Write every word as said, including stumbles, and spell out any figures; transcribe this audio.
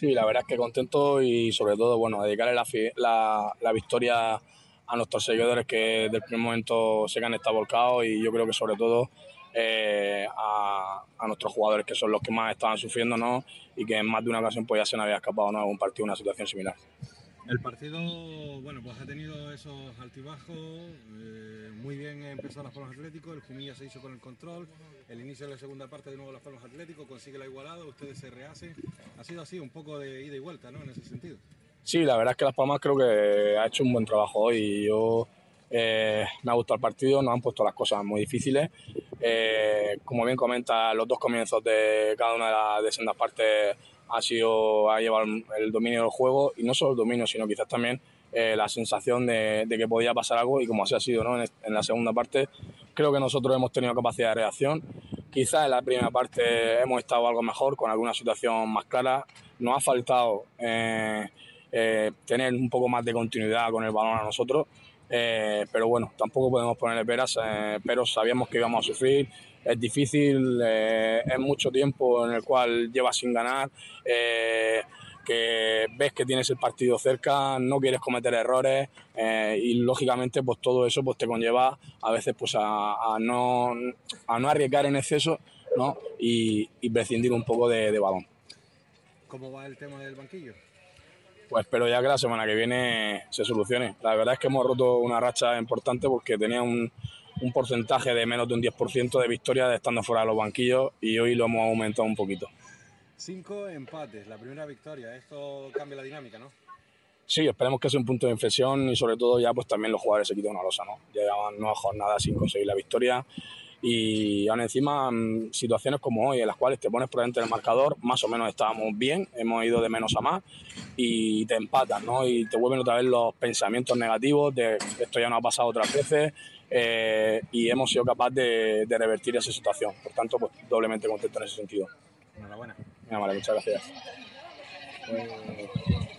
Sí, la verdad es que contento y sobre todo, bueno, dedicarle la, la, la victoria a nuestros seguidores que desde el primer momento se han estado volcados y yo creo que sobre todo eh, a, a nuestros jugadores que son los que más estaban sufriendo, ¿no? Y que en más de una ocasión pues ya se nos había escapado, ¿no?, algún partido, una situación similar. El partido, bueno, pues ha tenido esos altibajos, eh, muy bien empezó Las Palmas Atlético, el Jumilla se hizo con el control, el inicio de la segunda parte de nuevo Las Palmas Atlético, consigue la igualada, ustedes se rehacen, ha sido así, un poco de ida y vuelta, ¿no?, en ese sentido. Sí, la verdad es que Las Palmas creo que ha hecho un buen trabajo hoy y yo eh, me ha gustado el partido, nos han puesto las cosas muy difíciles. Eh, como bien comenta, los dos comienzos de cada una de las de sendas partes ha sido ha llevado el dominio del juego y no solo el dominio, sino quizás también eh, la sensación de, de que podía pasar algo y como así ha sido, ¿no?, en, en la segunda parte creo que nosotros hemos tenido capacidad de reacción. Quizás en la primera parte hemos estado algo mejor, con alguna situación más clara. Nos ha faltado eh, eh, tener un poco más de continuidad con el balón a nosotros, eh, pero bueno, tampoco podemos ponerle peras, eh, pero sabíamos que íbamos a sufrir. Es difícil, eh, es mucho tiempo en el cual llevas sin ganar, eh, que ves que tienes el partido cerca, no quieres cometer errores eh, y lógicamente pues todo eso pues te conlleva a veces pues a, a, no, a no arriesgar en exceso, ¿no?, y, y prescindir un poco de, de balón. ¿Cómo va el tema del banquillo? Pues espero ya que la semana que viene se solucione. La verdad es que hemos roto una racha importante porque tenía un, un porcentaje de menos de un diez por ciento de victorias de estando fuera de los banquillos y hoy lo hemos aumentado un poquito. Cinco empates, la primera victoria, esto cambia la dinámica, ¿no? Sí, esperemos que sea un punto de inflexión y sobre todo ya pues también los jugadores se quiten una losa, ¿no? Ya llevan nueve jornadas sin conseguir la victoria y aún encima situaciones como hoy en las cuales te pones por delante del marcador, más o menos estábamos bien, hemos ido de menos a más y te empatan, ¿no? Y te vuelven otra vez los pensamientos negativos de esto ya no ha pasado otras veces eh, y hemos sido capaces de, de revertir esa situación. Por tanto, pues doblemente contento en ese sentido. Enhorabuena. Vale, muchas gracias. Pues...